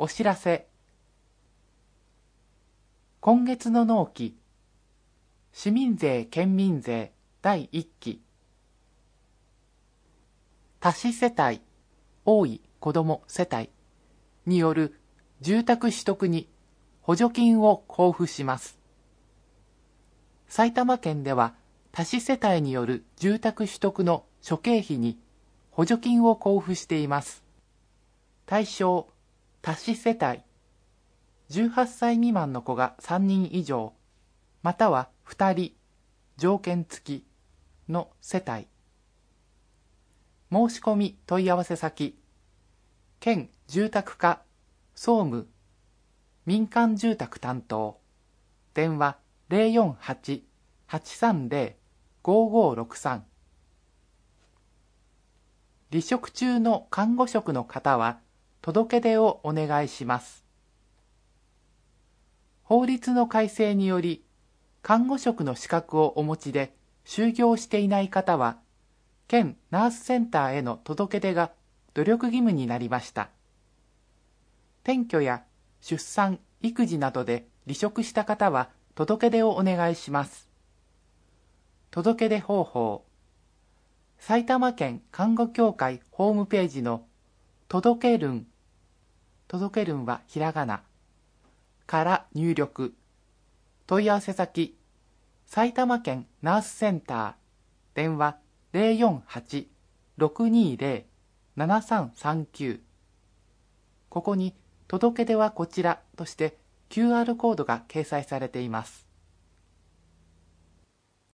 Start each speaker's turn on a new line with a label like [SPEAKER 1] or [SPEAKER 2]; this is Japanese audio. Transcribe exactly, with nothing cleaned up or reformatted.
[SPEAKER 1] お知らせ。今月の納期、市民税・県民税だいいっき。多子世帯、多い子ども世帯による住宅取得に補助金を交付します。埼玉県では多子世帯による住宅取得の諸経費に補助金を交付しています。対象、多子世帯、じゅうはっさい未満の子がさんにん以上、またはふたり、条件付きの世帯。申し込み問い合わせ先、県住宅課総務民間住宅担当、電話 ゼロよんはち はちさんゼロ ごごろくさん。離職中の看護職の方は届け出をお願いします。法律の改正により、看護職の資格をお持ちで就業していない方は、県ナースセンターへの届け出が努力義務になりました。転居や出産・育児などで離職した方は届け出をお願いします。届け出方法。埼玉県看護協会ホームページの届けるん、届けるんはひらがなから入力。問い合わせ先、埼玉県ナースセンター、電話 ゼロよんはち ろくにゼロ ななさんさんきゅう。ここに届け出はこちらとして キューアール コードが掲載されています。